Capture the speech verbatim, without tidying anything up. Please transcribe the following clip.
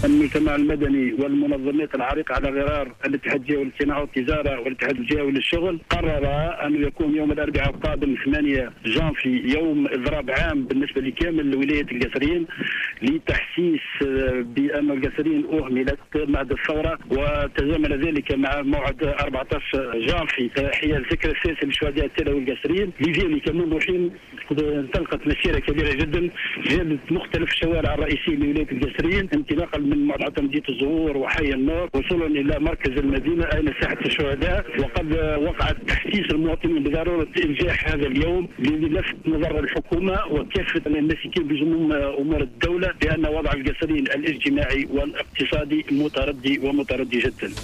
المجتمع المدني والمنظمات العريقة على غرار الاتحاد الجهوي للصناعة والتجارة والاتحاد الجهوي للشغل قرر أن يكون يوم الأربعاء القادم ثمانية جانفي يوم إضراب عام بالنسبة لكامل ولاية القصرين لتحسيس بأن القصرين أهملت بعد الثورة، وتزامن ذلك مع موعد أربعة عشر جانفي حيال الذكرى السادسة لشهداء التلا والقصرين. لذلك منذ حين انطلقت مسيرة كبيرة جدا جالت مختلف الشوارع الرئيسية لولاية القصرين انطلاقا من معتقل مدينة الزهور وحي النور وصولا إلى مركز المدينة أين ساحة الشهداء. وقد وقعت تحسيس المواطنين بضرورة إنجاح هذا اليوم للفت نظر الحكومة وكافة الناسكين بزمام أمور الدولة بأن وضع القصرين الاجتماعي والاقتصادي متردي ومتردي جدا.